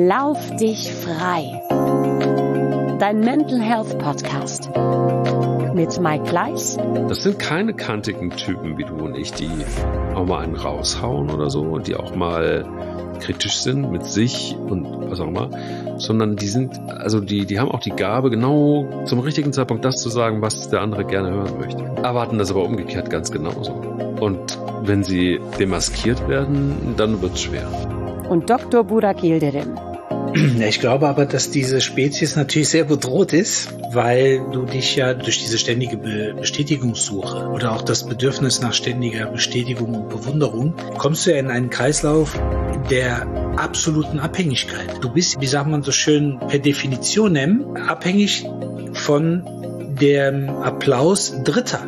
Lauf dich frei. Dein Mental Health Podcast mit Mike Kleiss. Das sind keine kantigen Typen wie du und ich, die auch mal einen raushauen oder so und die auch mal kritisch sind mit sich und was auch immer, sondern die sind, also die haben auch die Gabe, genau zum richtigen Zeitpunkt das zu sagen, was der andere gerne hören möchte. Erwarten das aber umgekehrt ganz genauso. Und wenn sie demaskiert werden, dann wird's schwer. Und Dr. Burak Yildirim. Ich glaube aber, dass diese Spezies natürlich sehr bedroht ist, weil du dich ja durch diese ständige Bestätigungssuche oder auch das Bedürfnis nach ständiger Bestätigung und Bewunderung, kommst du ja in einen Kreislauf der absoluten Abhängigkeit. Du bist, wie sagt man so schön, per Definition abhängig von dem Applaus Dritter.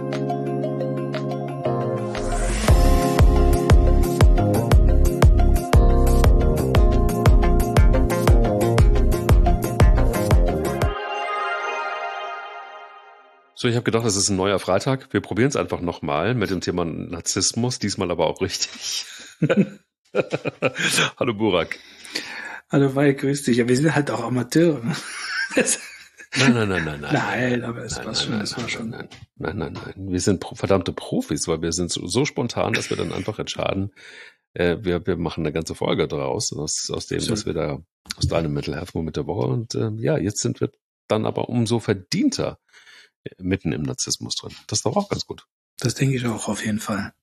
So, ich habe gedacht, es ist ein neuer Freitag. Wir probieren es einfach nochmal mit dem Thema Narzissmus, diesmal aber auch richtig. Hallo Burak. Hallo Mike, grüß dich. Ja, wir sind halt auch Amateure. Ne? Nein. Nein, aber es war schon. Nein. Wir sind verdammte Profis, weil wir sind so spontan, dass wir dann einfach entscheiden, wir machen eine ganze Folge draus, aus dem, was wir da, aus deinem Mental Health Moment der Woche. Und jetzt sind wir dann aber umso verdienter mitten im Narzissmus drin. Das ist doch auch ganz gut. Das denke ich auch auf jeden Fall.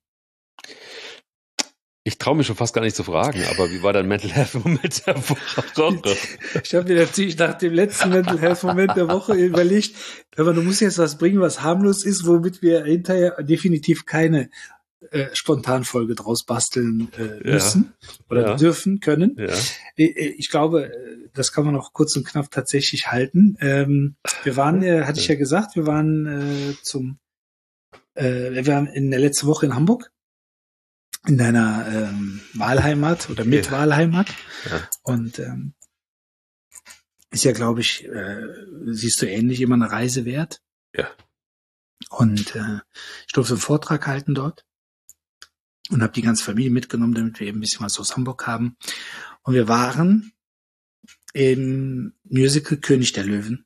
Ich traue mich schon fast gar nicht zu fragen, aber wie war dein Mental Health Moment der Woche? Ich habe mir natürlich nach dem letzten Mental Health Moment der Woche überlegt, aber du musst jetzt was bringen, was harmlos ist, womit wir hinterher definitiv keine Spontanfolge draus basteln müssen oder dürfen können. Ja. Ich glaube, das kann man auch kurz und knapp tatsächlich halten. Wir waren, hatte ich ja gesagt, wir waren wir waren in der letzten Woche in Hamburg, in deiner Wahlheimat oder mit Wahlheimat. Ja. Und ist ja, glaube ich, siehst du ähnlich, immer eine Reise wert. Ja. Und ich durfte einen Vortrag halten dort. Und habe die ganze Familie mitgenommen, damit wir eben ein bisschen was aus Hamburg haben. Und wir waren im Musical König der Löwen.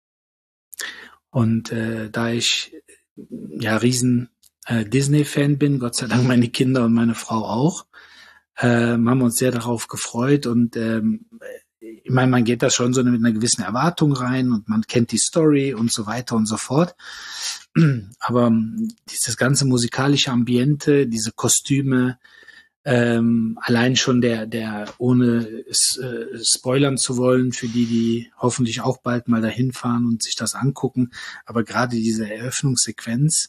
Und da ich ja riesen Disney-Fan bin, Gott sei Dank meine Kinder und meine Frau auch, haben wir uns sehr darauf gefreut. Und ich meine, man geht da schon so mit einer gewissen Erwartung rein und man kennt die Story und so weiter und so fort. Aber dieses ganze musikalische Ambiente, diese Kostüme, allein schon der ohne spoilern zu wollen, für die hoffentlich auch bald mal dahin fahren und sich das angucken, aber gerade diese Eröffnungssequenz,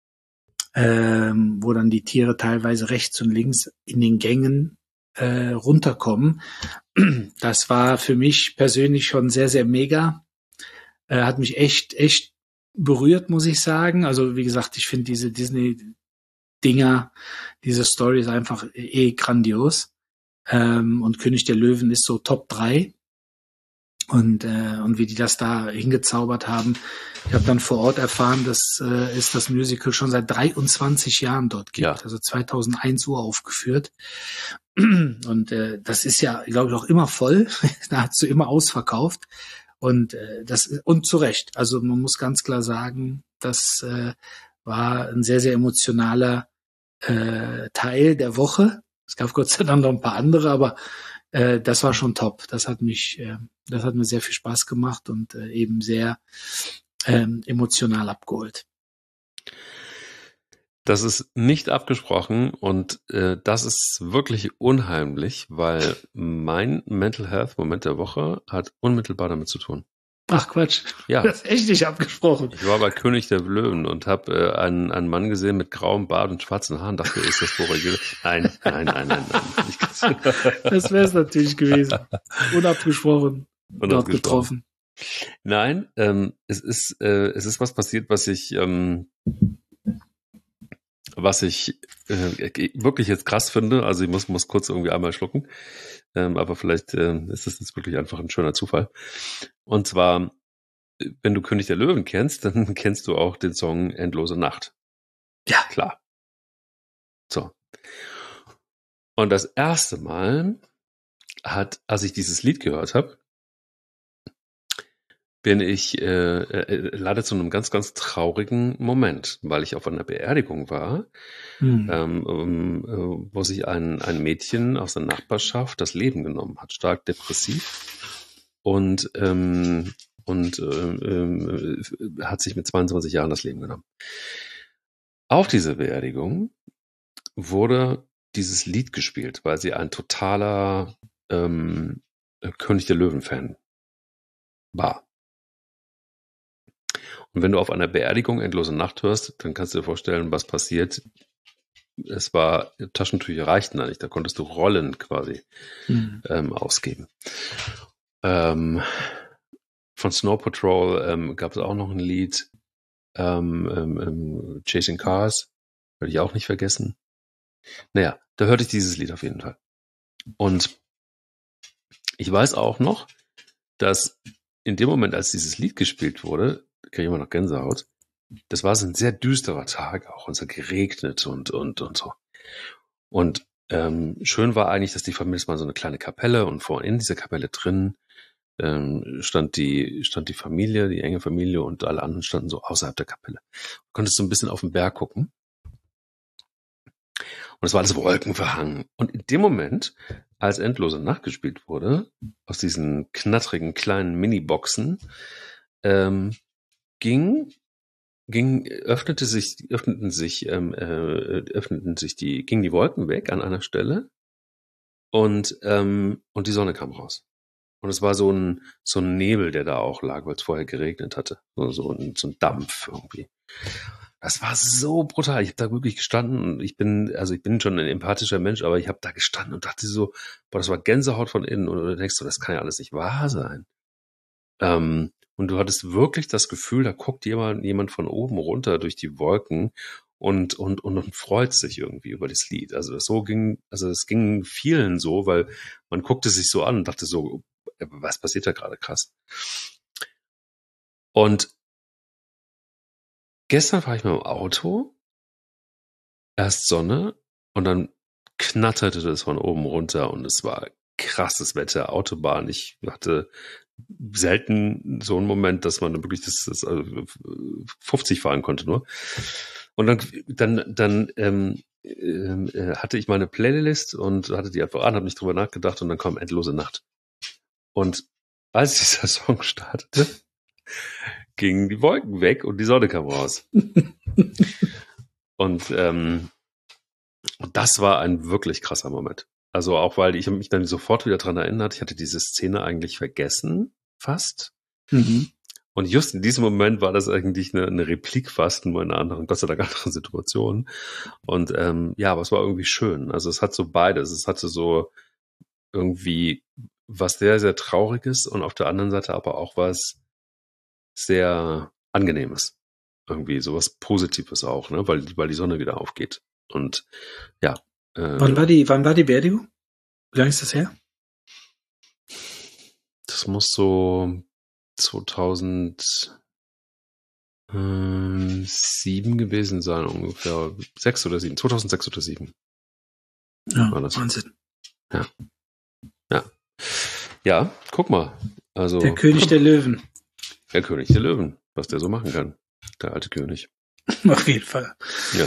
wo dann die Tiere teilweise rechts und links in den Gängen runterkommen, das war für mich persönlich schon sehr, sehr mega, hat mich echt berührt, muss ich sagen. Also wie gesagt, ich finde diese Disney-Dinger, diese Story ist einfach grandios. Und König der Löwen ist so Top 3. Und wie die das da hingezaubert haben. Ich habe dann vor Ort erfahren, dass es das Musical schon seit 23 Jahren dort gibt. Ja. Also 2001 uraufgeführt. Und das ist ja, glaube ich, auch immer voll. Nahezu immer ausverkauft. Und und zu Recht. Also man muss ganz klar sagen, das war ein sehr, sehr emotionaler Teil der Woche. Es gab Gott sei Dank noch ein paar andere, aber das war schon top. Das hat mir sehr viel Spaß gemacht und eben sehr emotional abgeholt. Das ist nicht abgesprochen und das ist wirklich unheimlich, weil mein Mental Health Moment der Woche hat unmittelbar damit zu tun. Ach Quatsch, ja. Das ist echt nicht abgesprochen. Ich war bei König der Löwen und habe einen Mann gesehen mit grauem Bart und schwarzen Haaren. Dachte, ist das Burak Yildirim? Nein. Das wäre es natürlich gewesen. Unabgesprochen. Dort getroffen. Nein, es ist was passiert, was ich wirklich jetzt krass finde. Also ich muss kurz irgendwie einmal schlucken. Aber vielleicht ist das jetzt wirklich einfach ein schöner Zufall. Und zwar, wenn du König der Löwen kennst, dann kennst du auch den Song Endlose Nacht. Ja. Klar. So. Und das erste Mal, als ich dieses Lied gehört habe, bin ich leider zu einem ganz, ganz traurigen Moment, weil ich auf einer Beerdigung war, wo sich ein Mädchen aus der Nachbarschaft das Leben genommen hat, stark depressiv und hat sich mit 22 Jahren das Leben genommen. Auf dieser Beerdigung wurde dieses Lied gespielt, weil sie ein totaler König der Löwen-Fan war. Und wenn du auf einer Beerdigung Endlose Nacht hörst, dann kannst du dir vorstellen, was passiert. Es war, Taschentücher reichten da nicht, da konntest du Rollen quasi ausgeben. Von Snow Patrol gab es auch noch ein Lied, Chasing Cars, werde ich auch nicht vergessen. Naja, da hörte ich dieses Lied auf jeden Fall. Und ich weiß auch noch, dass in dem Moment, als dieses Lied gespielt wurde, kriege ich immer noch Gänsehaut. Das war so ein sehr düsterer Tag, auch und es hat geregnet und so. Und schön war eigentlich, dass die Familie, das war so eine kleine Kapelle und in dieser Kapelle drin stand die Familie, die enge Familie und alle anderen standen so außerhalb der Kapelle. Du konntest so ein bisschen auf den Berg gucken. Und es war alles wolkenverhangen. Und in dem Moment, als Endlose Nacht gespielt wurde, aus diesen knattrigen kleinen Mini-Boxen, gingen die Wolken weg an einer Stelle und die Sonne kam raus. Und es war so ein Nebel, der da auch lag, weil es vorher geregnet hatte. So ein Dampf irgendwie. Das war so brutal. Ich habe da wirklich gestanden und ich bin schon ein empathischer Mensch, aber ich habe da gestanden und dachte so, boah, das war Gänsehaut von innen. Und du denkst so, das kann ja alles nicht wahr sein. Und du hattest wirklich das Gefühl, da guckt jemand von oben runter durch die Wolken und freut sich irgendwie über das Lied. Also es ging vielen so, weil man guckte sich so an und dachte so, was passiert da gerade, krass. Und gestern war ich mal im Auto, erst Sonne und dann knatterte das von oben runter und es war krasses Wetter, Autobahn. Ich hatte selten so einen Moment, dass man wirklich das 50 fahren konnte nur. Und dann hatte ich meine Playlist und hatte die einfach an, habe nicht drüber nachgedacht und dann kam Endlose Nacht. Und als dieser Song startete, gingen die Wolken weg und die Sonne kam raus. Und das war ein wirklich krasser Moment. Also auch, weil ich mich dann sofort wieder dran erinnert, ich hatte diese Szene eigentlich vergessen, fast. Mhm. Und just in diesem Moment war das eigentlich eine Replik fast in einer anderen, Gott sei Dank anderen Situation. Und aber es war irgendwie schön. Also es hat so beides. Es hatte so irgendwie was sehr, sehr Trauriges und auf der anderen Seite aber auch was sehr Angenehmes. Irgendwie sowas Positives auch, ne? Weil die Sonne wieder aufgeht. Und ja. Wann war die Beerdigung? Wie lange ist das her? Das muss so 2007 gewesen sein, ungefähr 2006 oder 2007. Ja, war das. Wahnsinn. Ja. Ja, guck mal. Also, der König der Löwen. Der König der Löwen, was der so machen kann. Der alte König. Auf jeden Fall. Ja.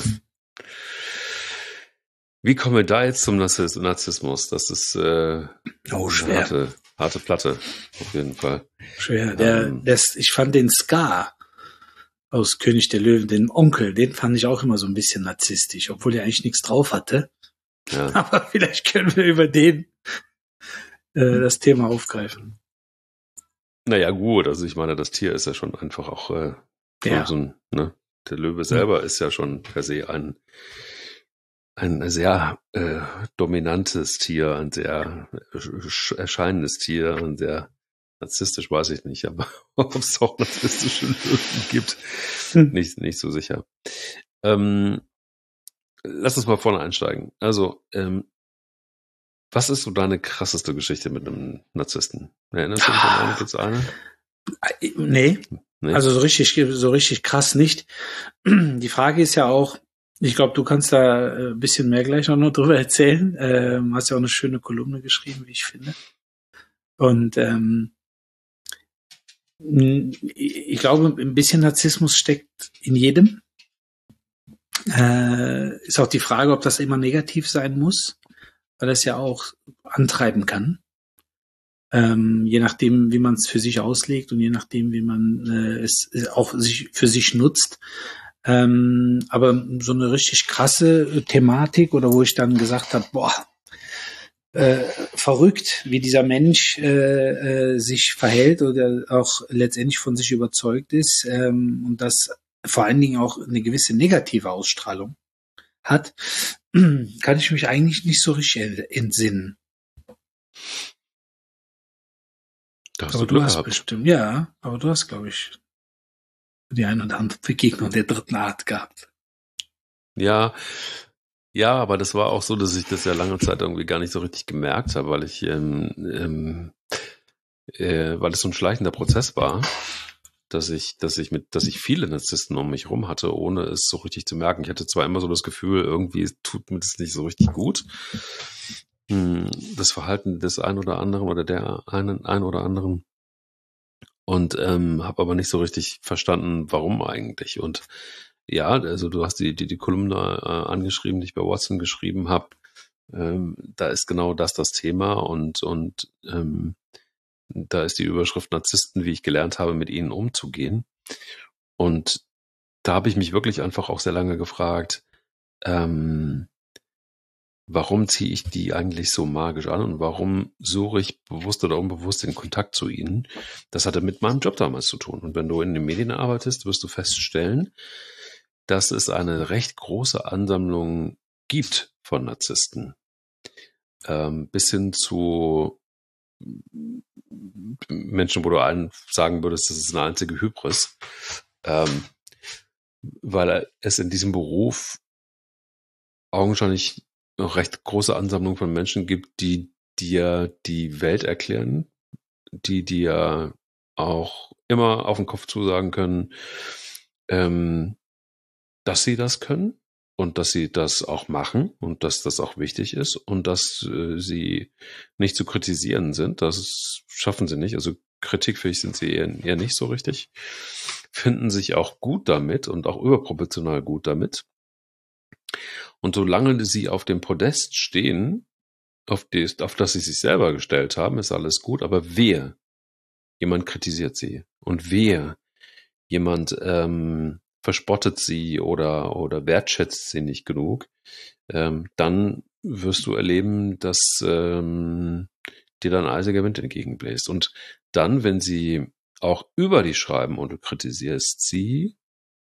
Wie kommen wir da jetzt zum Narzissmus? Das ist schwer. Harte Platte, auf jeden Fall. Schwer. Ich fand den Scar aus König der Löwen, den Onkel, den fand ich auch immer so ein bisschen narzisstisch, obwohl er eigentlich nichts drauf hatte. Ja. Aber vielleicht können wir über den das Thema aufgreifen. Naja, gut, also ich meine, das Tier ist ja schon einfach auch so ein, ne? Der Löwe selber ist ja schon per se ein sehr dominantes Tier, ein sehr erscheinendes Tier, ein sehr narzisstisch, weiß ich nicht, aber ob es auch narzisstische Löwen gibt, nicht so sicher. Lass uns mal vorne einsteigen. Also, was ist so deine krasseste Geschichte mit einem Narzissten? Erinnerst du dich an eine? Nee. Also so richtig krass nicht. Die Frage ist ja auch, Ich glaube, du kannst da ein bisschen mehr gleich noch drüber erzählen. Hast ja auch eine schöne Kolumne geschrieben, wie ich finde. Und ich glaube, ein bisschen Narzissmus steckt in jedem. Ist auch die Frage, ob das immer negativ sein muss, weil das ja auch antreiben kann. Je nachdem, wie man es für sich auslegt und je nachdem, wie man es auch für sich nutzt. Aber so eine richtig krasse Thematik oder wo ich dann gesagt habe, boah, verrückt, wie dieser Mensch sich verhält oder auch letztendlich von sich überzeugt ist und das vor allen Dingen auch eine gewisse negative Ausstrahlung hat, kann ich mich eigentlich nicht so richtig entsinnen. Aber du hast bestimmt, ja, aber du hast, glaube ich, die ein oder andere Begegnung der dritten Art gehabt. Ja, aber das war auch so, dass ich das ja lange Zeit irgendwie gar nicht so richtig gemerkt habe, weil es so ein schleichender Prozess war, dass ich viele Narzissten um mich rum hatte, ohne es so richtig zu merken. Ich hatte zwar immer so das Gefühl, irgendwie tut mir das nicht so richtig gut. Das Verhalten des einen oder anderen oder der einen oder anderen. Und habe aber nicht so richtig verstanden, warum eigentlich. Und ja, also du hast die Kolumne angeschrieben, die ich bei Watson geschrieben habe. Da ist genau das Thema und da ist die Überschrift Narzissten, wie ich gelernt habe, mit ihnen umzugehen. Und da habe ich mich wirklich einfach auch sehr lange gefragt, warum ziehe ich die eigentlich so magisch an und warum suche ich bewusst oder unbewusst den Kontakt zu ihnen? Das hatte mit meinem Job damals zu tun. Und wenn du in den Medien arbeitest, wirst du feststellen, dass es eine recht große Ansammlung gibt von Narzissten. Bis hin zu Menschen, wo du allen sagen würdest, das ist eine einzige Hybris. Weil es in diesem Beruf augenscheinlich noch recht große Ansammlung von Menschen gibt, die dir die Welt erklären, die dir auch immer auf den Kopf zusagen können, dass sie das können und dass sie das auch machen und dass das auch wichtig ist und dass sie nicht zu kritisieren sind. Das schaffen sie nicht. Also kritikfähig sind sie eher nicht so richtig. Finden sich auch gut damit und auch überproportional gut damit. Und solange sie auf dem Podest stehen, auf das sie sich selber gestellt haben, ist alles gut. Aber wehe, jemand kritisiert sie und wehe, jemand verspottet sie oder wertschätzt sie nicht genug, dann wirst du erleben, dass dir dann eisiger Wind entgegenbläst. Und dann, wenn sie auch über dich schreiben und du kritisierst sie,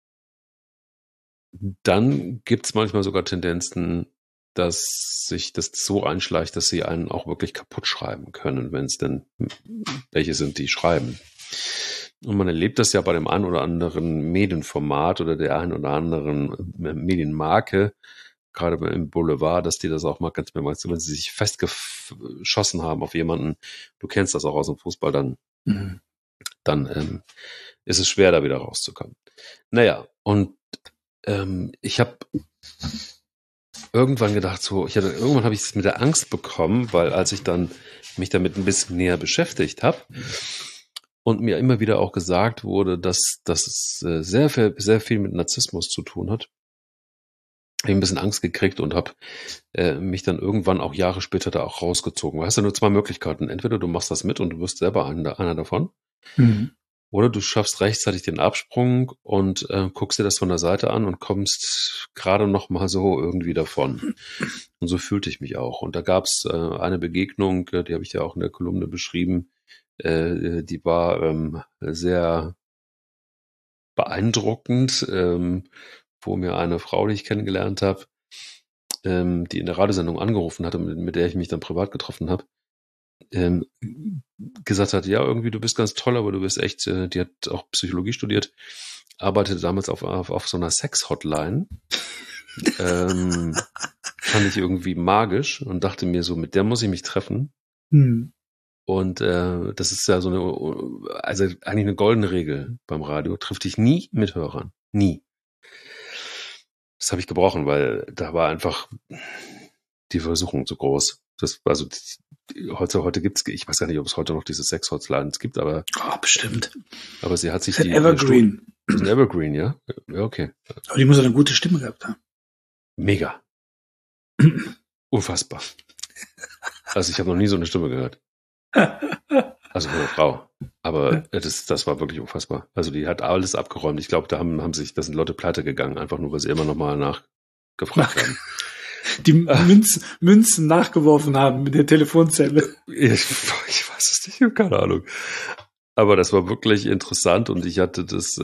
dann gibt es manchmal sogar Tendenzen, dass sich das so einschleicht, dass sie einen auch wirklich kaputt schreiben können, wenn es denn welche sind, die schreiben. Und man erlebt das ja bei dem einen oder anderen Medienformat oder der einen oder anderen Medienmarke, gerade im Boulevard, dass die das auch mal ganz mehrmals, wenn sie sich festgeschossen haben auf jemanden, du kennst das auch aus dem Fußball, dann ist es schwer, da wieder rauszukommen. Naja, und ich habe irgendwann gedacht, irgendwann habe ich es mit der Angst bekommen, weil als ich dann mich damit ein bisschen näher beschäftigt habe und mir immer wieder auch gesagt wurde, dass es sehr viel mit Narzissmus zu tun hat, habe ich ein bisschen Angst gekriegt und habe mich dann irgendwann auch Jahre später da auch rausgezogen. Du hast ja nur zwei Möglichkeiten. Entweder du machst das mit und du wirst selber einer davon. Mhm. Oder du schaffst rechtzeitig den Absprung und guckst dir das von der Seite an und kommst gerade noch mal so irgendwie davon. Und so fühlte ich mich auch. Und da gab es eine Begegnung, die habe ich ja auch in der Kolumne beschrieben, die war sehr beeindruckend, wo mir eine Frau, die ich kennengelernt habe, die in der Radiosendung angerufen hatte, mit der ich mich dann privat getroffen habe, gesagt hat, ja, irgendwie du bist ganz toll, aber du bist echt, die hat auch Psychologie studiert, arbeitete damals auf so einer Sex-Hotline. Fand ich irgendwie magisch und dachte mir so, mit der muss ich mich treffen. Und das ist ja also eigentlich eine goldene Regel beim Radio, triff dich nie mit Hörern. Nie. Das habe ich gebrochen, weil da war einfach die Versuchung zu groß. Heute gibt's, ich weiß gar nicht, ob es heute noch diese Sex-Hotlines gibt, aber bestimmt. Aber sie hat sich das ist ein Evergreen. Das ist ein Evergreen, ja? Ja, okay. Aber die muss eine gute Stimme gehabt haben. Mega. Unfassbar. Also ich habe noch nie so eine Stimme gehört. Also von einer Frau. Aber das war wirklich unfassbar. Also die hat alles abgeräumt. Ich glaube, da da sind Leute pleite gegangen, einfach nur, weil sie immer noch mal nachgefragt haben. Die Münzen nachgeworfen haben mit der Telefonzelle. Ich weiß es nicht, ich habe keine Ahnung. Aber das war wirklich interessant und ich hatte das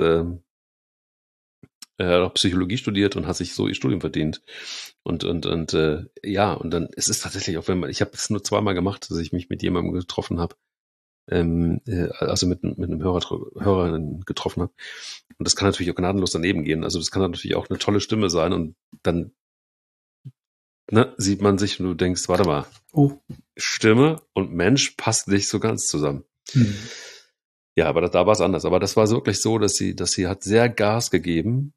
auch Psychologie studiert und hat sich so ihr Studium verdient. Und dann, es ist tatsächlich auch, ich habe es nur zweimal gemacht, dass ich mich mit jemandem getroffen habe, also mit einem Hörer getroffen habe. Und das kann natürlich auch gnadenlos daneben gehen. Also das kann natürlich auch eine tolle Stimme sein und dann sieht man sich und du denkst, warte mal, Stimme und Mensch passt nicht so ganz zusammen. Mhm. Ja, aber da war es anders. Aber das war wirklich so, dass sie hat sehr Gas gegeben.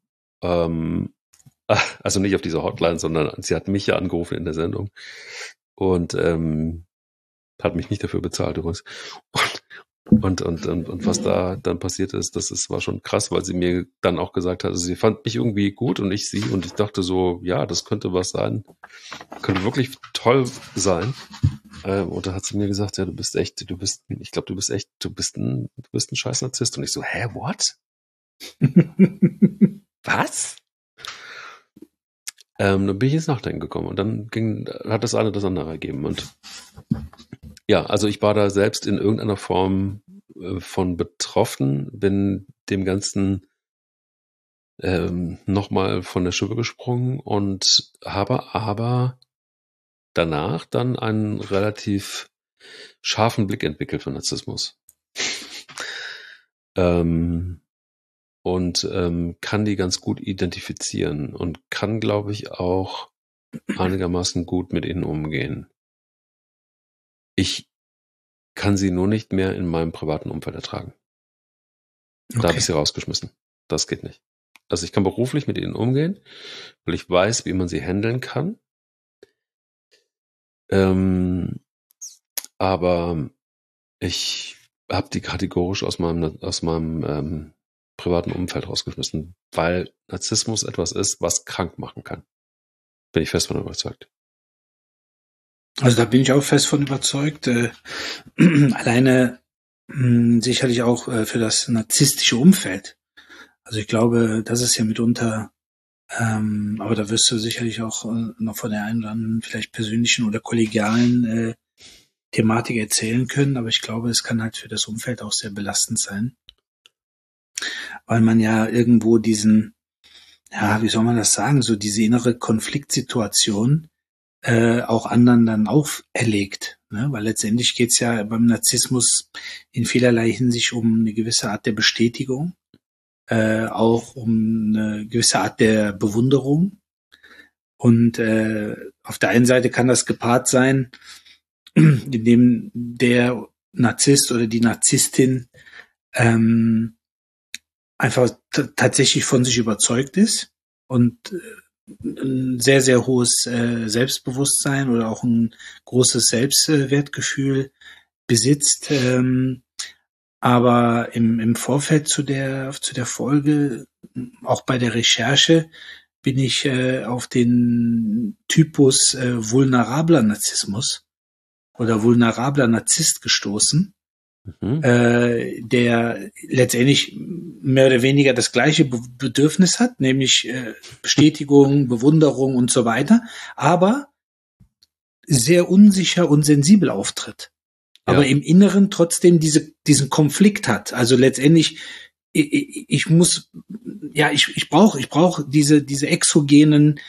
Also nicht auf dieser Hotline, sondern sie hat mich ja angerufen in der Sendung und hat mich nicht dafür bezahlt übrigens. Und was da dann passiert ist, war schon krass, weil sie mir dann auch gesagt hat, also sie fand mich irgendwie gut und ich sie und ich dachte so, ja, das könnte was sein, könnte wirklich toll sein. Und da hat sie mir gesagt, ja, du bist ein scheiß Narzisst. Und ich so, what? Was? Dann bin ich ins Nachdenken gekommen und dann hat das eine das andere ergeben. Und ja, also ich war da selbst in irgendeiner Form von betroffen, bin dem Ganzen nochmal von der Schippe gesprungen und habe aber danach dann einen relativ scharfen Blick entwickelt für Narzissmus. Und kann die ganz gut identifizieren und kann, glaube ich, auch einigermaßen gut mit ihnen umgehen. Ich kann sie nur nicht mehr in meinem privaten Umfeld ertragen. Okay. Da habe ich sie rausgeschmissen. Das geht nicht. Also ich kann beruflich mit ihnen umgehen, weil ich weiß, wie man sie handeln kann. Aber ich habe die kategorisch aus meinem privaten Umfeld rausgeschmissen, weil Narzissmus etwas ist, was krank machen kann. Bin ich fest von überzeugt. Also da bin ich auch fest von überzeugt. Alleine sicherlich auch für das narzisstische Umfeld. Also ich glaube, das ist ja mitunter, aber da wirst du sicherlich auch noch von der einen oder anderen vielleicht persönlichen oder kollegialen Thematik erzählen können. Aber ich glaube, es kann halt für das Umfeld auch sehr belastend sein. Weil man ja irgendwo diesen, wie soll man das sagen, so diese innere Konfliktsituation auch anderen dann auferlegt. Ne? Weil letztendlich geht's ja beim Narzissmus in vielerlei Hinsicht um eine gewisse Art der Bestätigung, auch um eine gewisse Art der Bewunderung. Und auf der einen Seite kann das gepaart sein, indem der Narzisst oder die Narzisstin einfach tatsächlich von sich überzeugt ist und ein sehr, sehr hohes Selbstbewusstsein oder auch ein großes Selbstwertgefühl besitzt. Aber im Vorfeld zu der Folge, auch bei der Recherche, bin ich auf den Typus vulnerabler Narzissmus oder vulnerabler Narzisst gestoßen. Der letztendlich mehr oder weniger das gleiche Bedürfnis hat, nämlich Bestätigung, Bewunderung und so weiter, aber sehr unsicher und sensibel auftritt. Ja. Aber im Inneren trotzdem diesen Konflikt hat. Also letztendlich, ich brauche diese exogenen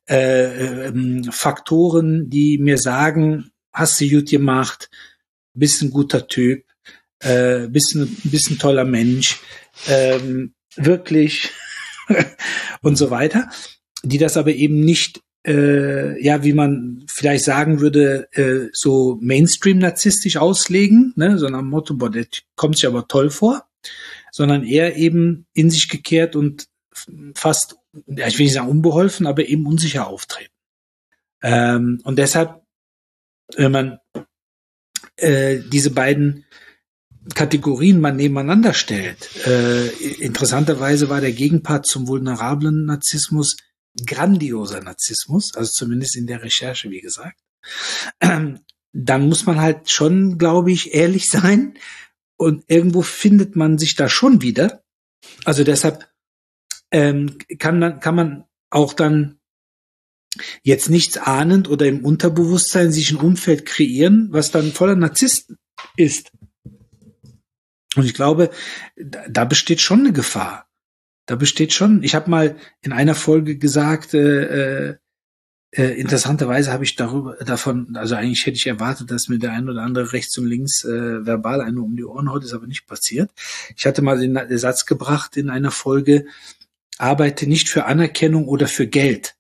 Faktoren, die mir sagen, hast du gut gemacht, bist ein guter Typ, bist ein toller Mensch, wirklich und so weiter, die das aber eben nicht, wie man vielleicht sagen würde, so Mainstream-narzisstisch auslegen, ne, sondern am Motto, boah, der kommt sich aber toll vor, sondern eher eben in sich gekehrt und fast ja, ich will nicht sagen unbeholfen, aber eben unsicher auftreten. Und deshalb, wenn man diese beiden Kategorien mal nebeneinander stellt, interessanterweise war der Gegenpart zum vulnerablen Narzissmus grandioser Narzissmus, also zumindest in der Recherche, wie gesagt. Dann muss man halt schon, glaube ich, ehrlich sein und irgendwo findet man sich da schon wieder. Also deshalb kann man auch dann jetzt nichts ahnend oder im Unterbewusstsein sich ein Umfeld kreieren, was dann voller Narzissten ist. Und ich glaube, da besteht schon eine Gefahr. Da besteht schon. Ich habe mal in einer Folge gesagt, interessanterweise habe ich davon, also eigentlich hätte ich erwartet, dass mir der ein oder andere rechts und links verbal eine um die Ohren haut, ist aber nicht passiert. Ich hatte mal den Satz gebracht in einer Folge: Arbeite nicht für Anerkennung oder für Geld.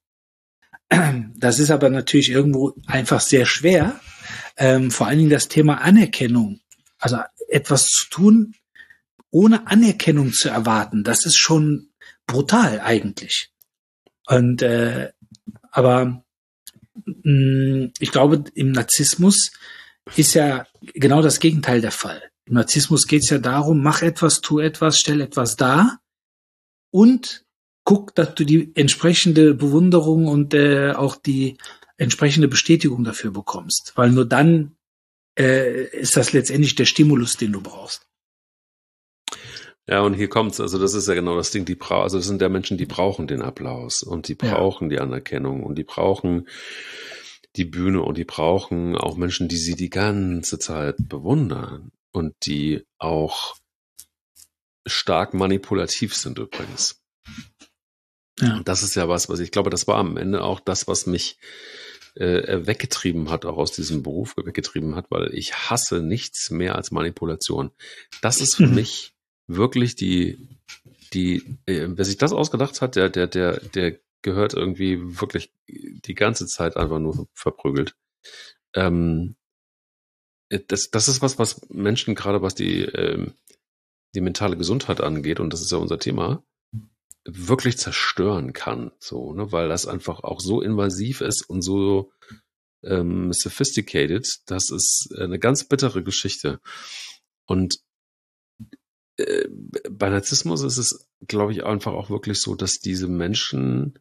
Das ist aber natürlich irgendwo einfach sehr schwer. Vor allen Dingen das Thema Anerkennung. Also etwas zu tun, ohne Anerkennung zu erwarten, das ist schon brutal eigentlich. Und aber ich glaube, im Narzissmus ist ja genau das Gegenteil der Fall. Im Narzissmus geht es ja darum, mach etwas, tu etwas, stell etwas dar und guck, dass du die entsprechende Bewunderung und auch die entsprechende Bestätigung dafür bekommst. Weil nur dann ist das letztendlich der Stimulus, den du brauchst. Ja, und hier kommt's. Also das ist ja genau das Ding. Also das sind ja Menschen, die brauchen den Applaus und die brauchen die Anerkennung und die brauchen die Bühne und die brauchen auch Menschen, die sie die ganze Zeit bewundern und die auch stark manipulativ sind übrigens. Ja. Und das ist ja was ich glaube, das war am Ende auch das, was mich weggetrieben hat, auch aus diesem Beruf weggetrieben hat, weil ich hasse nichts mehr als Manipulation. Das ist für mich wirklich wer sich das ausgedacht hat, der gehört irgendwie wirklich die ganze Zeit einfach nur verprügelt. Das ist was Menschen, gerade was die mentale Gesundheit angeht, und das ist ja unser Thema, wirklich zerstören kann, so, ne, weil das einfach auch so invasiv ist und so sophisticated, das ist eine ganz bittere Geschichte. Und bei Narzissmus ist es, glaube ich, einfach auch wirklich so, dass diese Menschen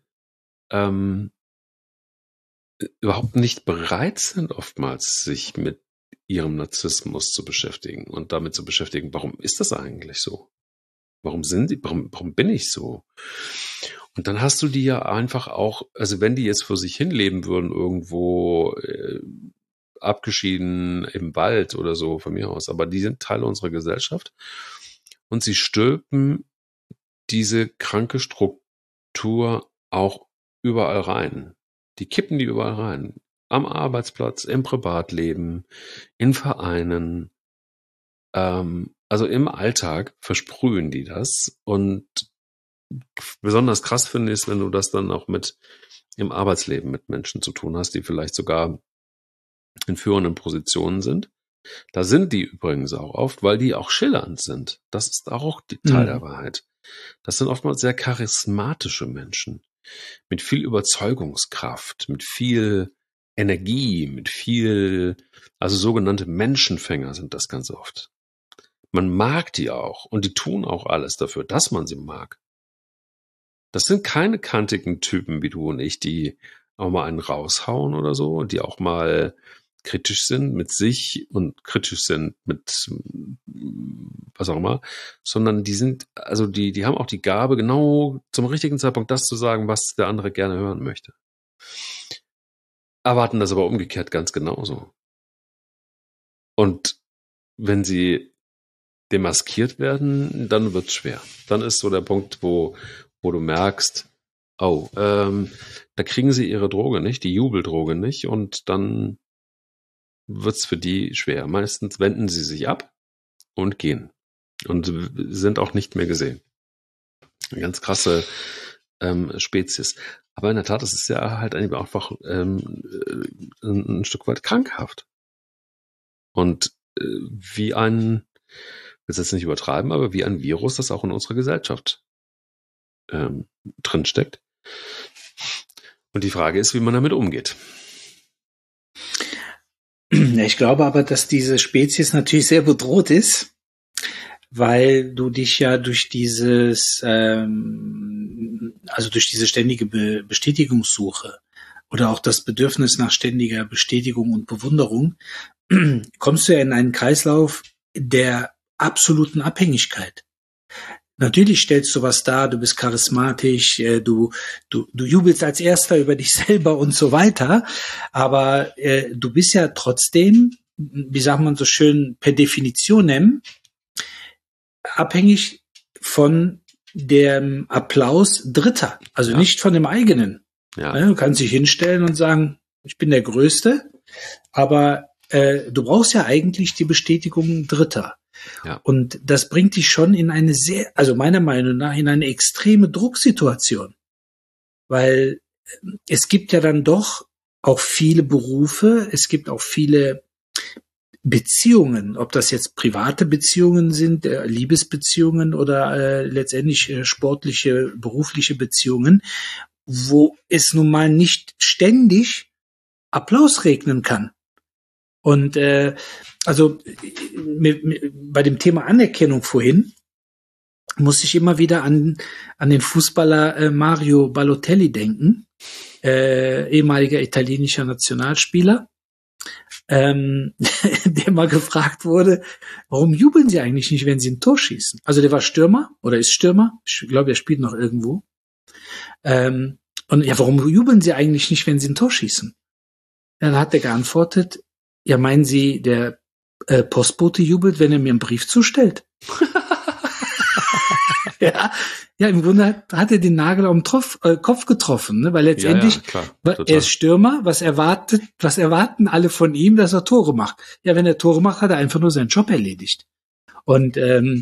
überhaupt nicht bereit sind, oftmals sich mit ihrem Narzissmus zu beschäftigen und damit zu beschäftigen, warum ist das eigentlich so? Warum bin ich so? Und dann hast du die ja einfach auch, also wenn die jetzt vor sich hin leben würden, irgendwo abgeschieden im Wald oder so von mir aus, aber die sind Teil unserer Gesellschaft und sie stülpen diese kranke Struktur auch überall rein. Die kippen die überall rein. Am Arbeitsplatz, im Privatleben, in Vereinen, also im Alltag versprühen die das. Und besonders krass finde ich es, wenn du das dann auch im Arbeitsleben mit Menschen zu tun hast, die vielleicht sogar in führenden Positionen sind. Da sind die übrigens auch oft, weil die auch schillernd sind. Das ist auch die Teil der Wahrheit. Das sind oftmals sehr charismatische Menschen mit viel Überzeugungskraft, mit viel Energie, also sogenannte Menschenfänger sind das ganz oft. Man mag die auch und die tun auch alles dafür, dass man sie mag. Das sind keine kantigen Typen wie du und ich, die auch mal einen raushauen oder so und die auch mal kritisch sind mit sich und kritisch sind mit was auch immer, sondern die haben auch die Gabe, genau zum richtigen Zeitpunkt das zu sagen, was der andere gerne hören möchte. Erwarten das aber umgekehrt ganz genauso. Und wenn sie demaskiert werden, dann wird's schwer. Dann ist so der Punkt, wo du merkst, da kriegen sie ihre Droge nicht, die Jubeldroge nicht, und dann wird's für die schwer. Meistens wenden sie sich ab und gehen und sind auch nicht mehr gesehen. Eine ganz krasse Spezies. Aber in der Tat, es ist ja halt einfach ein Stück weit krankhaft. Und wie ein, ich will es jetzt nicht übertreiben, aber wie ein Virus, das auch in unserer Gesellschaft drin steckt. Und die Frage ist, wie man damit umgeht. Ich glaube aber, dass diese Spezies natürlich sehr bedroht ist, weil du dich ja durch dieses, also durch diese ständige Bestätigungssuche oder auch das Bedürfnis nach ständiger Bestätigung und Bewunderung, kommst du ja in einen Kreislauf der absoluten Abhängigkeit. Natürlich stellst du was dar, du bist charismatisch, du jubelst als Erster über dich selber und so weiter, aber du bist ja trotzdem, wie sagt man so schön, per Definitionem abhängig von dem Applaus Dritter, also nicht von dem eigenen. Ja. Du kannst dich hinstellen und sagen, ich bin der Größte, aber du brauchst ja eigentlich die Bestätigung Dritter. Ja. Und das bringt dich schon in eine also meiner Meinung nach, in eine extreme Drucksituation. Weil es gibt ja dann doch auch viele Berufe, es gibt auch viele Beziehungen, ob das jetzt private Beziehungen sind, Liebesbeziehungen oder letztendlich sportliche, berufliche Beziehungen, wo es nun mal nicht ständig Applaus regnen kann. Und also bei dem Thema Anerkennung vorhin muss ich immer wieder an den Fußballer Mario Balotelli denken, ehemaliger italienischer Nationalspieler, der mal gefragt wurde, warum jubeln Sie eigentlich nicht, wenn Sie ein Tor schießen? Also der war Stürmer oder ist Stürmer, ich glaube, er spielt noch irgendwo. Und ja, warum jubeln Sie eigentlich nicht, wenn Sie ein Tor schießen? Dann hat er geantwortet, ja, meinen Sie, der Postbote jubelt, wenn er mir einen Brief zustellt? Ja, im Grunde hat er den Nagel auf den Kopf getroffen, ne? Weil letztendlich, er ist Stürmer, was erwarten alle von ihm, dass er Tore macht? Ja, wenn er Tore macht, hat er einfach nur seinen Job erledigt. Und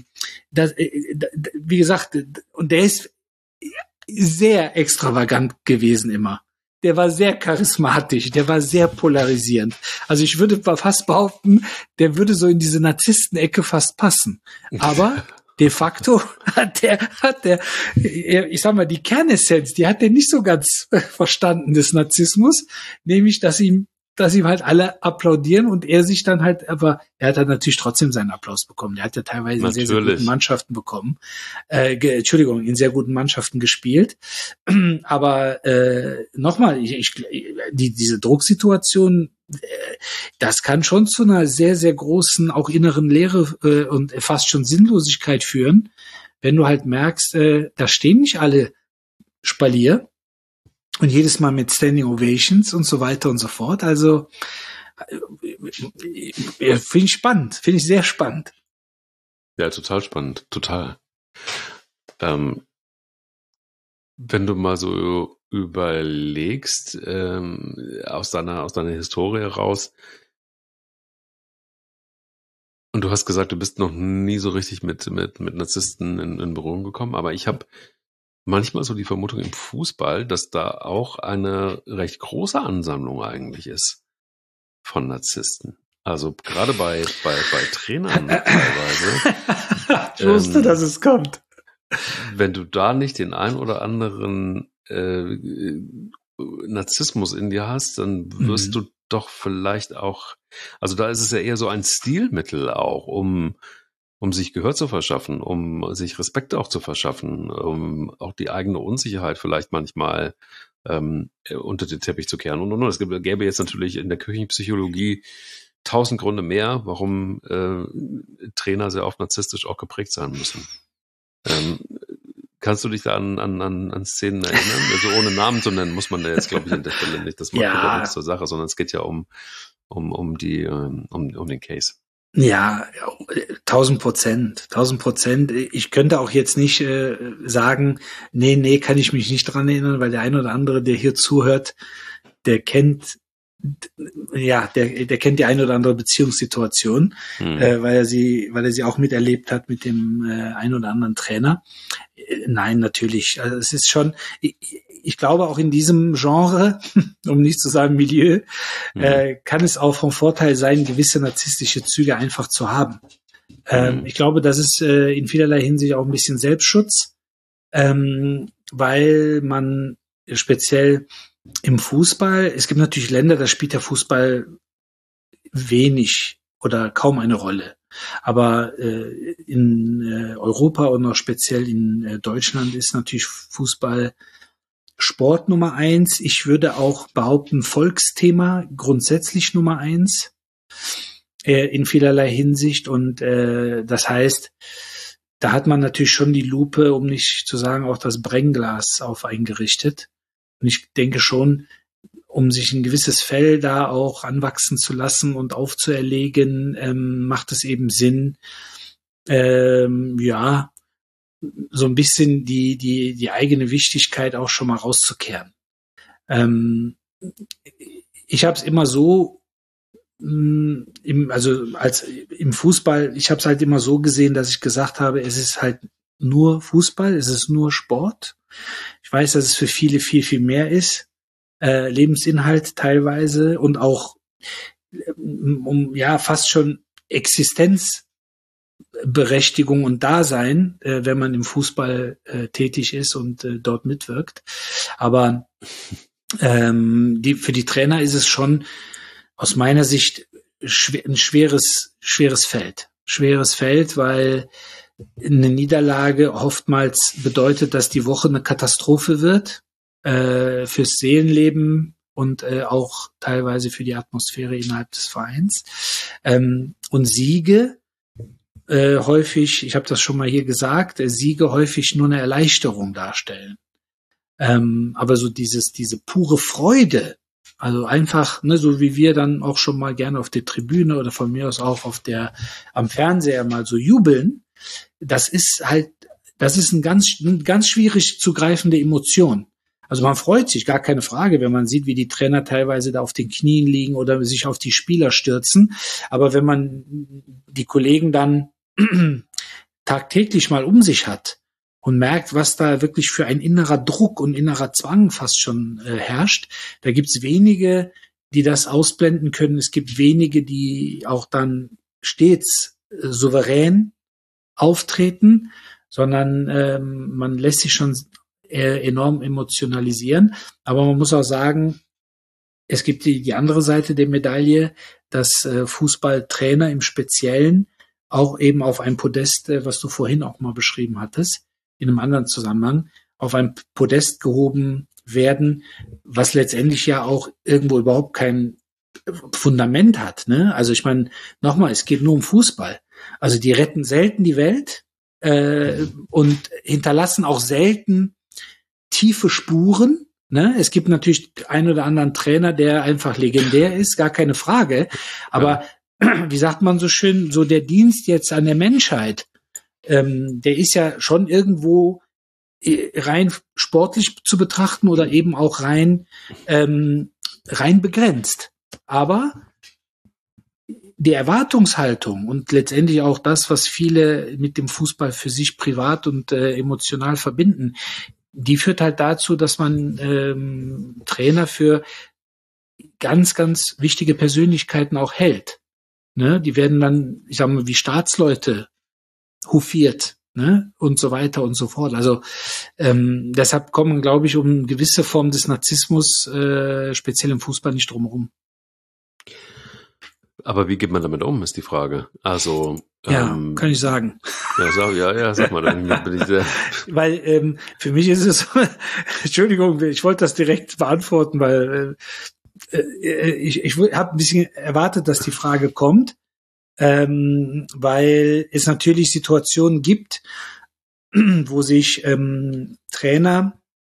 wie gesagt, und der ist sehr extravagant gewesen immer. Der war sehr charismatisch, der war sehr polarisierend. Also ich würde fast behaupten, der würde so in diese Narzissten-Ecke fast passen. Aber de facto hat der, ich sag mal, die Kernessenz, die hat er nicht so ganz verstanden des Narzissmus, nämlich, dass ihm halt alle applaudieren und er sich dann halt, aber er hat dann natürlich trotzdem seinen Applaus bekommen. Er hat ja teilweise in sehr, sehr guten Mannschaften bekommen. In sehr guten Mannschaften gespielt. Aber nochmal, diese Drucksituation, das kann schon zu einer sehr, sehr großen, auch inneren Leere und fast schon Sinnlosigkeit führen, wenn du halt merkst, da stehen nicht alle Spalier. Und jedes Mal mit Standing Ovations und so weiter und so fort. Also finde ich spannend, finde ich sehr spannend. Ja, total spannend, total. Wenn du mal so überlegst, aus deiner Historie raus, und du hast gesagt, du bist noch nie so richtig mit Narzissten in Berührung gekommen, aber ich habe manchmal so die Vermutung im Fußball, dass da auch eine recht große Ansammlung eigentlich ist von Narzissten. Also gerade bei Trainern teilweise. Ich wusste, dass es kommt. Wenn du da nicht den ein oder anderen Narzissmus in dir hast, dann wirst du doch vielleicht auch, also da ist es ja eher so ein Stilmittel auch, um sich Gehör zu verschaffen, um sich Respekt auch zu verschaffen, um auch die eigene Unsicherheit vielleicht manchmal unter den Teppich zu kehren. Und es gäbe jetzt natürlich in der Küchenpsychologie 1000 Gründe mehr, warum Trainer sehr oft narzisstisch auch geprägt sein müssen. Kannst du dich da an Szenen erinnern? Also ohne Namen zu nennen, muss man da jetzt, glaube ich, an der Stelle nicht. Das macht ja nichts zur Sache, sondern es geht ja um den Case. Ja, 1000%. Ich könnte auch jetzt nicht sagen, nee, kann ich mich nicht dran erinnern, weil der ein oder andere, der hier zuhört, der kennt die eine oder andere Beziehungssituation, weil er sie auch miterlebt hat mit dem ein oder anderen Trainer. Nein, natürlich. Also es ist schon, ich glaube auch in diesem Genre, um nicht zu sagen Milieu, kann es auch vom Vorteil sein, gewisse narzisstische Züge einfach zu haben. Ich glaube, das ist in vielerlei Hinsicht auch ein bisschen Selbstschutz, weil man speziell im Fußball, es gibt natürlich Länder, da spielt der Fußball wenig oder kaum eine Rolle. Aber in Europa und auch speziell in Deutschland ist natürlich Fußball Sport Nummer 1. Ich würde auch behaupten, Volksthema grundsätzlich Nummer 1 in vielerlei Hinsicht. Und das heißt, da hat man natürlich schon die Lupe, um nicht zu sagen, auch das Brennglas auf eingerichtet. Und ich denke schon, um sich ein gewisses Fell da auch anwachsen zu lassen und aufzuerlegen, macht es eben Sinn, ja, so ein bisschen die eigene Wichtigkeit auch schon mal rauszukehren. Ich habe es immer so, im Fußball, ich habe es halt immer so gesehen, dass ich gesagt habe, es ist halt nur Fußball, es ist nur Sport. Ich weiß, dass es für viele viel, viel mehr ist. Lebensinhalt teilweise und auch fast schon Existenzberechtigung und Dasein, wenn man im Fußball tätig ist und dort mitwirkt. Aber für die Trainer ist es schon aus meiner Sicht ein schweres Feld. Schweres Feld, weil eine Niederlage oftmals bedeutet, dass die Woche eine Katastrophe wird. Fürs Seelenleben und auch teilweise für die Atmosphäre innerhalb des Vereins. Und Siege häufig, ich habe das schon mal hier gesagt, Siege häufig nur eine Erleichterung darstellen. Aber so diese pure Freude, also einfach, ne, so wie wir dann auch schon mal gerne auf der Tribüne oder von mir aus auch am Fernseher mal so jubeln, das ist eine ganz schwierig zu greifende Emotion. Also man freut sich, gar keine Frage, wenn man sieht, wie die Trainer teilweise da auf den Knien liegen oder sich auf die Spieler stürzen. Aber wenn man die Kollegen dann tagtäglich mal um sich hat und merkt, was da wirklich für ein innerer Druck und innerer Zwang fast schon herrscht, da gibt's wenige, die das ausblenden können. Es gibt wenige, die auch dann stets souverän auftreten, sondern man lässt sich schon enorm emotionalisieren. Aber man muss auch sagen, es gibt die andere Seite der Medaille, dass Fußballtrainer im Speziellen auch eben auf ein Podest, was du vorhin auch mal beschrieben hattest, in einem anderen Zusammenhang, auf ein Podest gehoben werden, was letztendlich ja auch irgendwo überhaupt kein Fundament hat. Ne? Also ich meine, nochmal, es geht nur um Fußball. Also die retten selten die Welt und hinterlassen auch selten tiefe Spuren. Ne? Es gibt natürlich einen oder anderen Trainer, der einfach legendär ist, gar keine Frage. Aber wie sagt man so schön, so der Dienst jetzt an der Menschheit, der ist ja schon irgendwo rein sportlich zu betrachten oder eben auch rein begrenzt. Aber die Erwartungshaltung und letztendlich auch das, was viele mit dem Fußball für sich privat und emotional verbinden, die führt halt dazu, dass man Trainer für ganz, ganz wichtige Persönlichkeiten auch hält. Ne? Die werden dann, ich sag mal, wie Staatsleute hofiert, ne? Und so weiter und so fort. Also deshalb kommen, glaube ich, um eine gewisse Form des Narzissmus speziell im Fußball nicht drumherum. Aber wie geht man damit um, ist die Frage. Also kann ich sagen. Ja, sag mal, dann bin ich sehr. Weil für mich ist es, Entschuldigung, ich wollte das direkt beantworten, weil ich habe ein bisschen erwartet, dass die Frage kommt, weil es natürlich Situationen gibt, wo sich Trainer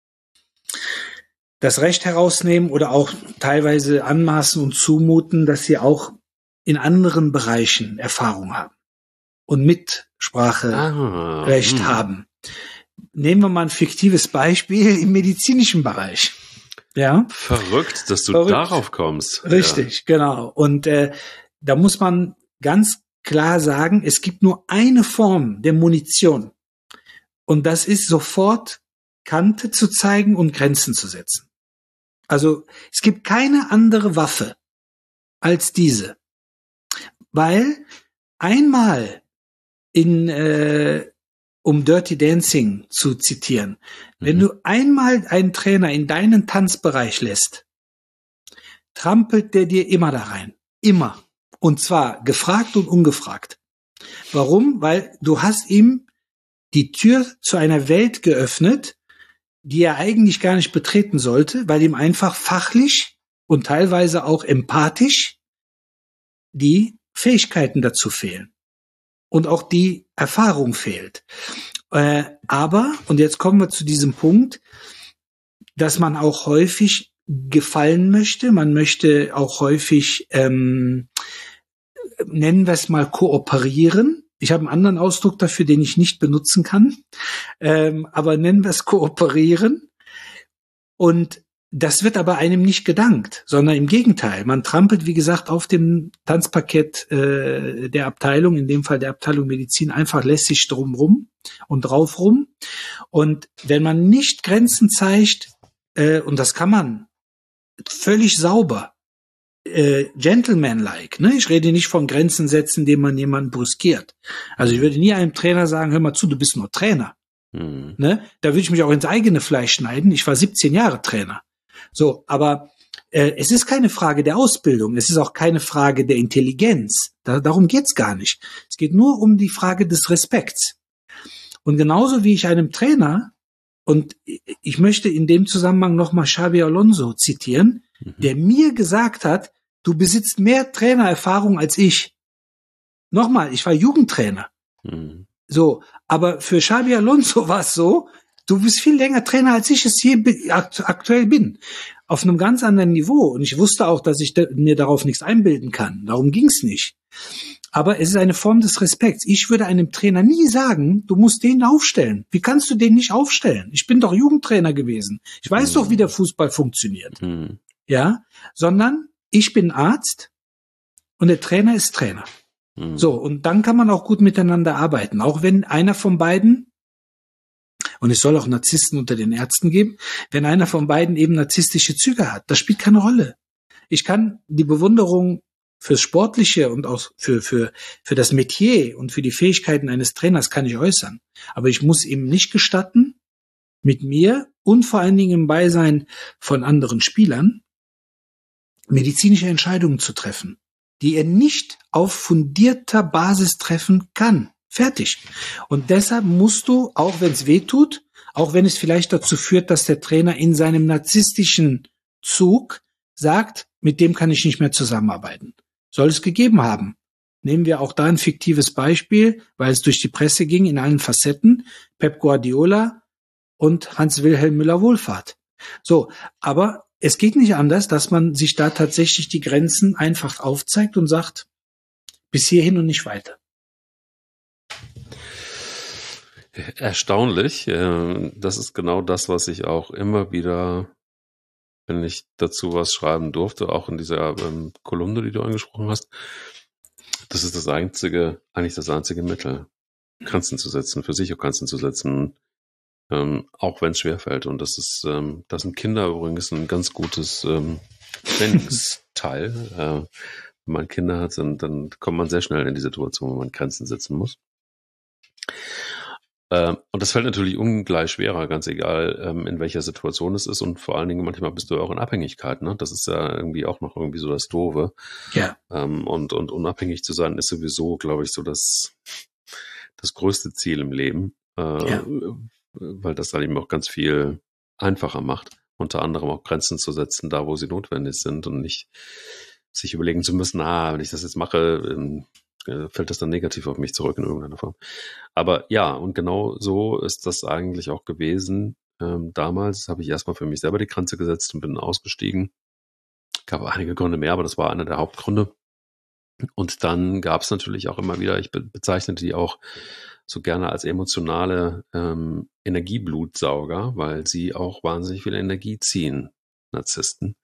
das Recht herausnehmen oder auch teilweise anmaßen und zumuten, dass sie auch in anderen Bereichen Erfahrung haben und Mitspracherecht haben. Nehmen wir mal ein fiktives Beispiel im medizinischen Bereich. Ja. Verrückt, dass du darauf kommst. Richtig, genau. Und da muss man ganz klar sagen, es gibt nur eine Form der Munition. Und das ist sofort Kante zu zeigen und Grenzen zu setzen. Also es gibt keine andere Waffe als diese. Weil einmal in um Dirty Dancing zu zitieren, wenn du einmal einen Trainer in deinen Tanzbereich lässt, trampelt der dir immer da rein. Immer. Und zwar gefragt und ungefragt. Warum? Weil du hast ihm die Tür zu einer Welt geöffnet, die er eigentlich gar nicht betreten sollte, weil ihm einfach fachlich und teilweise auch empathisch die Fähigkeiten dazu fehlen. Und auch die Erfahrung fehlt. Aber, und jetzt kommen wir zu diesem Punkt, dass man auch häufig gefallen möchte. Man möchte auch häufig, nennen wir es mal, kooperieren. Ich habe einen anderen Ausdruck dafür, den ich nicht benutzen kann. Aber nennen wir es kooperieren. Und das wird aber einem nicht gedankt, sondern im Gegenteil. Man trampelt, wie gesagt, auf dem Tanzparkett der Abteilung, in dem Fall der Abteilung Medizin, einfach lässig drumrum und drauf rum. Und wenn man nicht Grenzen zeigt, und das kann man völlig sauber, gentlemanlike, ne? Ich rede nicht von Grenzen setzen, indem man jemanden brüskiert. Also ich würde nie einem Trainer sagen, hör mal zu, du bist nur Trainer. Ne? Da würde ich mich auch ins eigene Fleisch schneiden. Ich war 17 Jahre Trainer. So, aber es ist keine Frage der Ausbildung, es ist auch keine Frage der Intelligenz. Darum geht's gar nicht. Es geht nur um die Frage des Respekts. Und genauso wie ich einem Trainer, und ich möchte in dem Zusammenhang nochmal Xabi Alonso zitieren, der mir gesagt hat, du besitzt mehr Trainererfahrung als ich. Nochmal, ich war Jugendtrainer. So, aber für Xabi Alonso war es so, du bist viel länger Trainer, als ich es hier aktuell bin. Auf einem ganz anderen Niveau. Und ich wusste auch, dass ich mir darauf nichts einbilden kann. Darum ging's nicht. Aber es ist eine Form des Respekts. Ich würde einem Trainer nie sagen, du musst den aufstellen. Wie kannst du den nicht aufstellen? Ich bin doch Jugendtrainer gewesen. Ich weiß doch, wie der Fußball funktioniert. Ja, sondern ich bin Arzt und der Trainer ist Trainer. So, und dann kann man auch gut miteinander arbeiten. Auch wenn einer von beiden, und es soll auch Narzissten unter den Ärzten geben, wenn einer von beiden eben narzisstische Züge hat, das spielt keine Rolle. Ich kann die Bewunderung fürs Sportliche und auch für das Metier und für die Fähigkeiten eines Trainers kann ich äußern. Aber ich muss ihm nicht gestatten, mit mir und vor allen Dingen im Beisein von anderen Spielern medizinische Entscheidungen zu treffen, die er nicht auf fundierter Basis treffen kann. Fertig. Und deshalb musst du, auch wenn es weh tut, auch wenn es vielleicht dazu führt, dass der Trainer in seinem narzisstischen Zug sagt, mit dem kann ich nicht mehr zusammenarbeiten. Soll es gegeben haben. Nehmen wir auch da ein fiktives Beispiel, weil es durch die Presse ging in allen Facetten, Pep Guardiola und Hans-Wilhelm Müller-Wohlfahrt. So, aber es geht nicht anders, dass man sich da tatsächlich die Grenzen einfach aufzeigt und sagt, bis hierhin und nicht weiter. Erstaunlich. Das ist genau das, was ich auch immer wieder, wenn ich dazu was schreiben durfte, auch in dieser Kolumne, die du angesprochen hast, das ist eigentlich das einzige Mittel, Grenzen zu setzen, für sich auch Grenzen zu setzen, auch wenn es schwerfällt. Und das sind Kinder übrigens ein ganz gutes Trainingsteil. Wenn man Kinder hat, dann kommt man sehr schnell in die Situation, wo man Grenzen setzen muss. Und das fällt natürlich ungleich schwerer, ganz egal, in welcher Situation es ist. Und vor allen Dingen manchmal bist du auch in Abhängigkeit. Ne? Das ist ja irgendwie auch noch irgendwie so das Doofe. Ja. Und unabhängig zu sein ist sowieso, glaube ich, so das größte Ziel im Leben. Weil das dann eben auch ganz viel einfacher macht. Unter anderem auch Grenzen zu setzen, da wo sie notwendig sind und nicht sich überlegen zu müssen, wenn ich das jetzt mache, fällt das dann negativ auf mich zurück in irgendeiner Form. Aber ja, und genau so ist das eigentlich auch gewesen. Damals habe ich erstmal für mich selber die Grenze gesetzt und bin ausgestiegen. Gab einige Gründe mehr, aber das war einer der Hauptgründe. Und dann gab es natürlich auch immer wieder, ich bezeichnete die auch so gerne als emotionale Energieblutsauger, weil sie auch wahnsinnig viel Energie ziehen, Narzissten.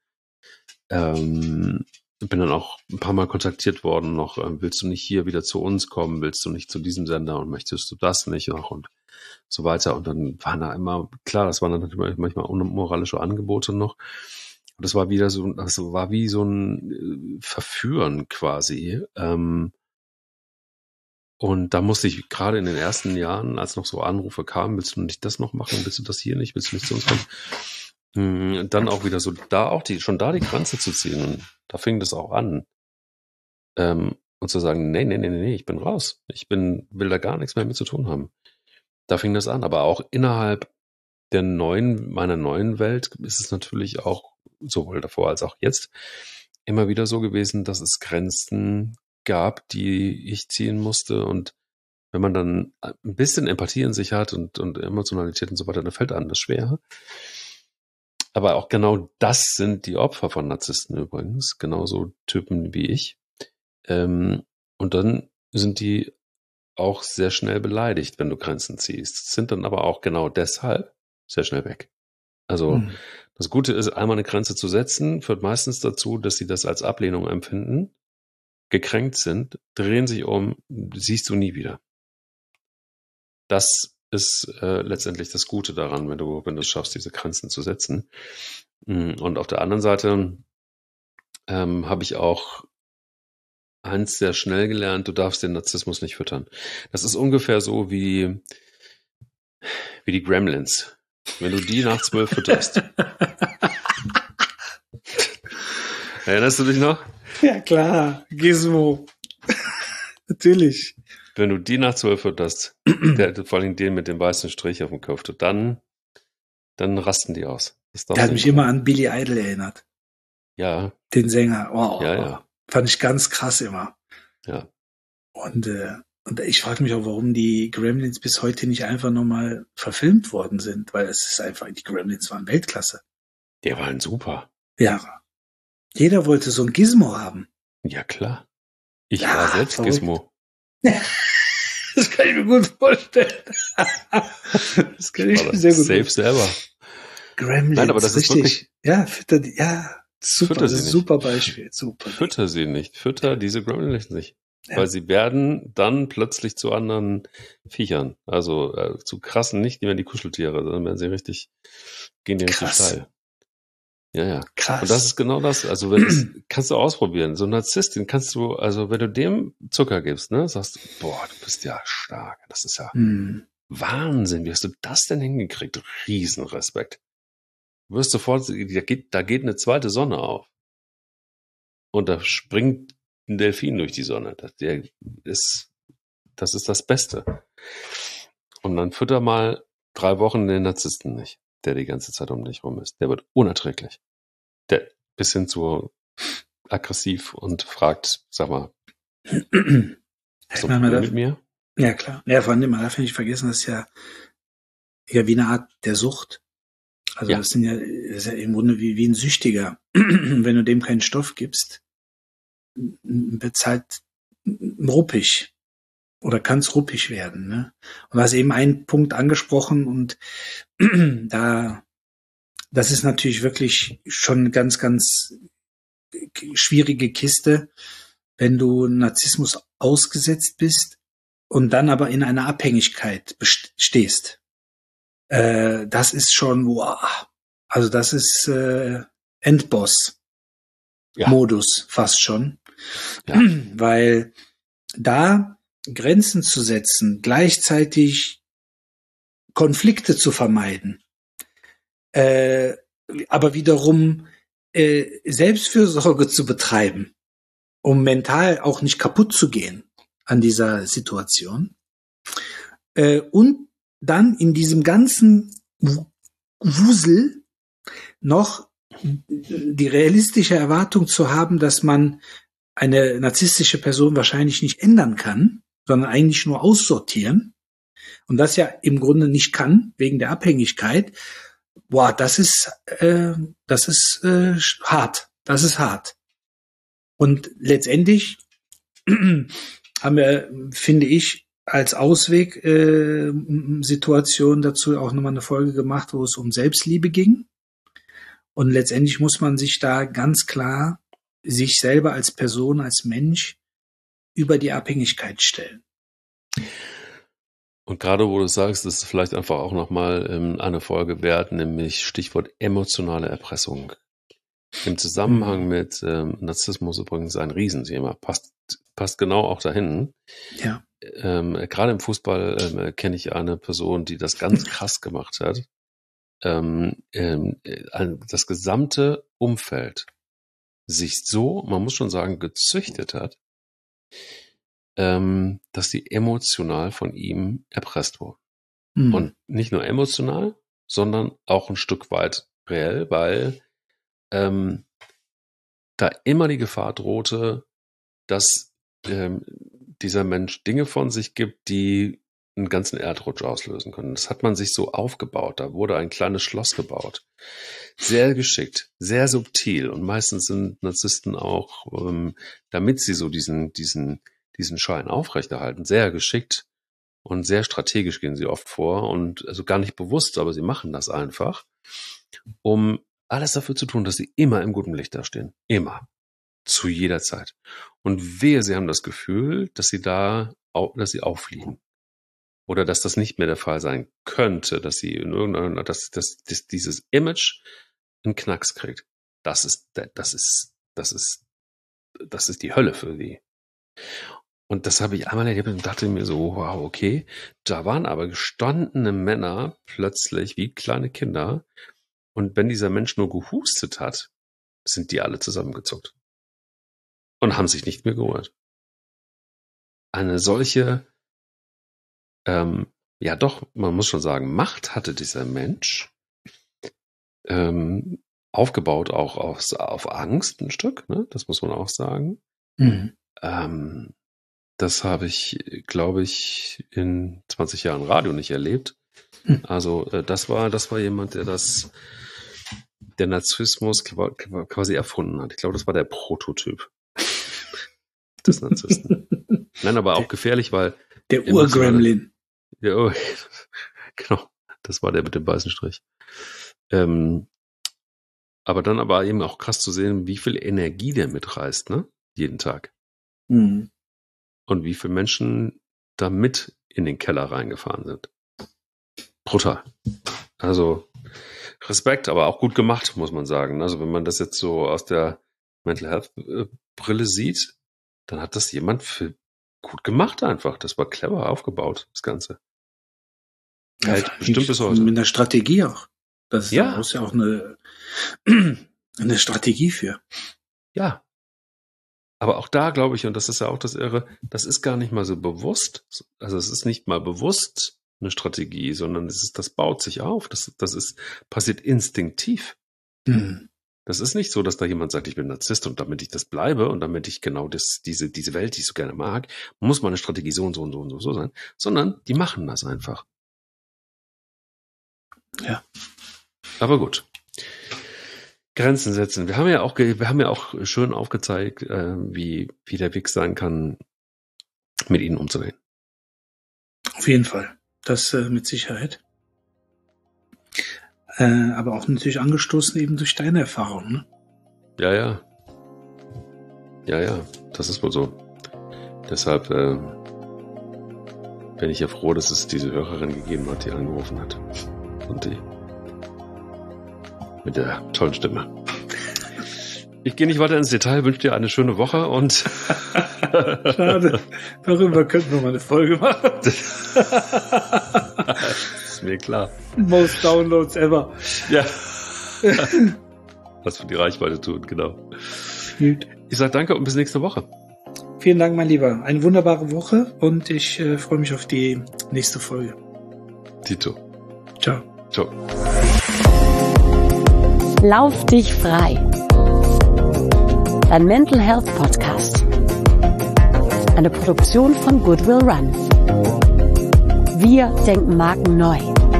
Bin dann auch ein paar Mal kontaktiert worden, noch, willst du nicht hier wieder zu uns kommen, willst du nicht zu diesem Sender und möchtest du das nicht noch und so weiter. Und dann waren da immer, klar, das waren dann natürlich manchmal unmoralische Angebote noch. Und das war wieder so, also war wie so ein Verführen quasi. Und da musste ich gerade in den ersten Jahren, als noch so Anrufe kamen, willst du nicht das noch machen, willst du das hier nicht, willst du nicht zu uns kommen? Dann auch wieder so, schon da die Grenze zu ziehen. Und da fing das auch an. Und zu sagen, nee, ich bin raus. Will da gar nichts mehr mit zu tun haben. Da fing das an. Aber auch innerhalb meiner neuen Welt ist es natürlich auch, sowohl davor als auch jetzt, immer wieder so gewesen, dass es Grenzen gab, die ich ziehen musste. Und wenn man dann ein bisschen Empathie in sich hat und Emotionalität und so weiter, dann fällt einem das schwer. Aber auch genau das sind die Opfer von Narzissten übrigens. Genauso Typen wie ich. Und dann sind die auch sehr schnell beleidigt, wenn du Grenzen ziehst. Sind dann aber auch genau deshalb sehr schnell weg. Also das Gute ist, einmal eine Grenze zu setzen, führt meistens dazu, dass sie das als Ablehnung empfinden, gekränkt sind, drehen sich um, siehst du nie wieder. Das ist letztendlich das Gute daran, wenn du es schaffst, diese Grenzen zu setzen. Und auf der anderen Seite habe ich auch eins sehr schnell gelernt, du darfst den Narzissmus nicht füttern. Das ist ungefähr so wie die Gremlins. Wenn du die nach 12 fütterst. Erinnerst du dich noch? Ja, klar. Gizmo. Natürlich. Wenn du die nach 12 fütterst, vor allem den mit dem weißen Strich auf dem Kopf, dann rasten die aus. Der hat mich immer an Billy Idol erinnert. Ja. Den Sänger. Wow. Ja. Fand ich ganz krass immer. Ja. Und ich frage mich auch, warum die Gremlins bis heute nicht einfach nochmal verfilmt worden sind, weil es ist einfach, die Gremlins waren Weltklasse. Die waren super. Ja. Jeder wollte so ein Gizmo haben. Ja, klar. Ich war selbst verrückt. Gizmo. Das kann ich mir gut vorstellen. Das kann ich mir sehr gut vorstellen. Selber. Gremlins, nein, aber das richtig. Ist wirklich, ja, super, das ist ein super Beispiel. Super. Fütter sie nicht. Fütter diese Gremlins nicht. Ja. Weil sie werden dann plötzlich zu anderen Viechern. Also zu krassen, nicht mehr die Kuscheltiere, sondern werden sie gehen die richtig steil. Ja. Krass. Und das ist genau das. Also kannst du ausprobieren. So ein Narzisst, den kannst du, also wenn du dem Zucker gibst, ne, sagst du, boah, du bist ja stark. Das ist ja Wahnsinn. Wie hast du das denn hingekriegt? Riesenrespekt. Du wirst sofort, da geht eine zweite Sonne auf. Und da springt ein Delfin durch die Sonne. Das ist das Beste. Und dann fütter mal 3 Wochen den Narzissten nicht, der die ganze Zeit um dich rum ist. Der wird unerträglich. Der bis hin zu aggressiv und fragt, sag mal, hast du ein Problem mit mir? Ja, klar. Ja, vor allem, man darf nicht vergessen, das ist ja wie eine Art der Sucht. Also das ist ja im Grunde wie ein Süchtiger. Wenn du dem keinen Stoff gibst, wird es halt ruppig oder kann es ruppig werden. Ne? Und du hast eben einen Punkt angesprochen und das ist natürlich wirklich schon eine ganz, ganz schwierige Kiste, wenn du Narzissmus ausgesetzt bist und dann aber in einer Abhängigkeit stehst. Das ist schon, wow. Also das ist Endboss-Modus fast schon. Ja. Weil da Grenzen zu setzen, gleichzeitig Konflikte zu vermeiden, aber wiederum Selbstfürsorge zu betreiben, um mental auch nicht kaputt zu gehen an dieser Situation. Und dann in diesem ganzen Wusel noch die realistische Erwartung zu haben, dass man eine narzisstische Person wahrscheinlich nicht ändern kann, sondern eigentlich nur aussortieren und das ja im Grunde nicht kann, wegen der Abhängigkeit. Boah, das ist hart. Das ist hart. Und letztendlich haben wir, finde ich, als Ausweg Situation dazu auch nochmal eine Folge gemacht, wo es um Selbstliebe ging. Und letztendlich muss man sich da ganz klar sich selber als Person, als Mensch über die Abhängigkeit stellen. Und gerade wo du sagst, das ist vielleicht einfach auch nochmal eine Folge wert, nämlich Stichwort emotionale Erpressung. Im Zusammenhang mit Narzissmus übrigens ein Riesenthema. Passt genau auch dahin. Ja. gerade im Fußball kenne ich eine Person, die das ganz krass gemacht hat. Das gesamte Umfeld sich so, man muss schon sagen, gezüchtet hat, dass sie emotional von ihm erpresst wurden. Und nicht nur emotional, sondern auch ein Stück weit reell, weil da immer die Gefahr drohte, dass dieser Mensch Dinge von sich gibt, die einen ganzen Erdrutsch auslösen können. Das hat man sich so aufgebaut. Da wurde ein kleines Schloss gebaut. Sehr geschickt, sehr subtil. Und meistens sind Narzissten auch, damit sie so diesen Schein aufrechterhalten, sehr geschickt und sehr strategisch gehen sie oft vor und also gar nicht bewusst, aber sie machen das einfach, um alles dafür zu tun, dass sie immer im guten Licht dastehen. Immer. Zu jeder Zeit. Und wehe, sie haben das Gefühl, dass sie auffliegen. Oder dass das nicht mehr der Fall sein könnte, dass sie in irgendeiner, dass dieses Image einen Knacks kriegt. Das ist die Hölle für sie. Und das habe ich einmal erlebt und dachte mir so, wow, okay. Da waren aber gestandene Männer plötzlich wie kleine Kinder. Und wenn dieser Mensch nur gehustet hat, sind die alle zusammengezuckt. Und haben sich nicht mehr gerührt. Eine solche, ja doch, man muss schon sagen, Macht hatte dieser Mensch, aufgebaut auch auf Angst ein Stück, ne? Das muss man auch sagen. Das habe ich, glaube ich, in 20 Jahren Radio nicht erlebt. Also das war jemand, der Narzissmus quasi erfunden hat. Ich glaube, das war der Prototyp des Narzissten. Nein, aber auch gefährlich, weil der Urgremlin. Genau, das war der mit dem weißen Strich. Aber dann aber eben auch krass zu sehen, wie viel Energie der mitreißt, ne? Jeden Tag. Und wie viele Menschen da mit in den Keller reingefahren sind. Brutal. Also Respekt, aber auch gut gemacht, muss man sagen. Also wenn man das jetzt so aus der Mental Health Brille sieht, dann hat das jemand gut gemacht einfach. Das war clever aufgebaut, das Ganze. Ja, halt bestimmt bis heute. Mit einer Strategie auch. Das ist ja auch eine Strategie für. Ja. Aber auch da glaube ich, und das ist ja auch das Irre, das ist gar nicht mal so bewusst. Also es ist nicht mal bewusst eine Strategie, sondern das baut sich auf. Das passiert instinktiv. Das ist nicht so, dass da jemand sagt, ich bin Narzisst und damit ich das bleibe und damit ich genau diese Welt, die ich so gerne mag, muss meine Strategie so und so und so und so sein, sondern die machen das einfach. Ja. Aber gut. Grenzen setzen. Wir haben ja auch schön aufgezeigt, wie der Weg sein kann, mit ihnen umzugehen. Auf jeden Fall. Das mit Sicherheit. Aber auch natürlich angestoßen eben durch deine Erfahrung, ne? Ja. Das ist wohl so. Deshalb bin ich ja froh, dass es diese Hörerin gegeben hat, die angerufen hat. Und die mit der tollen Stimme. Ich gehe nicht weiter ins Detail, wünsche dir eine schöne Woche und schade. Darüber könnten wir mal eine Folge machen. Das ist mir klar. Most Downloads ever. Ja. Was für die Reichweite tun, genau. Gut. Ich sage danke und bis nächste Woche. Vielen Dank, mein Lieber. Eine wunderbare Woche und ich freue mich auf die nächste Folge. Tito. Ciao. Ciao. Lauf dich frei. Dein Mental Health Podcast. Eine Produktion von Goodwill Run. Wir denken Marken neu.